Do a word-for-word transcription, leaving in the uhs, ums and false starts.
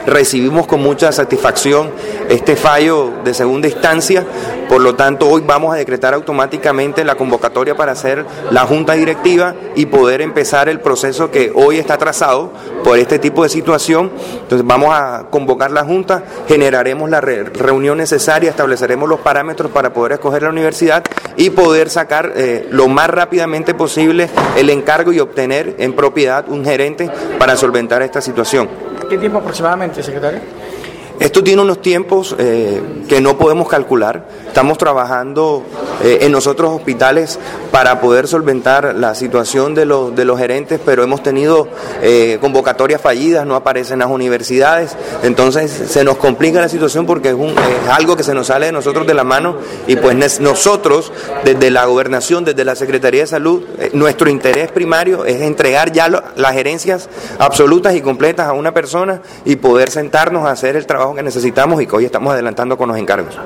recibimos con mucha satisfacción este fallo de segunda instancia. Por lo tanto, hoy vamos a decretar automáticamente la convocatoria para hacer la junta directiva y poder empezar el proceso que hoy está trazado por este tipo de situación. Entonces vamos a convocar la junta, generaremos la re- reunión necesaria, estableceremos los parámetros para poder escoger la universidad y poder sacar eh, lo más rápidamente posible el encargo y obtener en propiedad un gerente para solventar esta situación. ¿Qué tiempo aproximadamente, secretario? Esto tiene unos tiempos eh, que no podemos calcular. Estamos trabajando eh, en nosotros hospitales para poder solventar la situación de los, de los gerentes, pero hemos tenido eh, convocatorias fallidas, no aparecen las universidades, entonces se nos complica la situación porque es, un, es algo que se nos sale de nosotros de la mano y pues nosotros, desde la gobernación, desde la Secretaría de Salud, eh, nuestro interés primario es entregar ya lo, las gerencias absolutas y completas a una persona y poder sentarnos a hacer el trabajo que necesitamos y que hoy estamos adelantando con los encargos.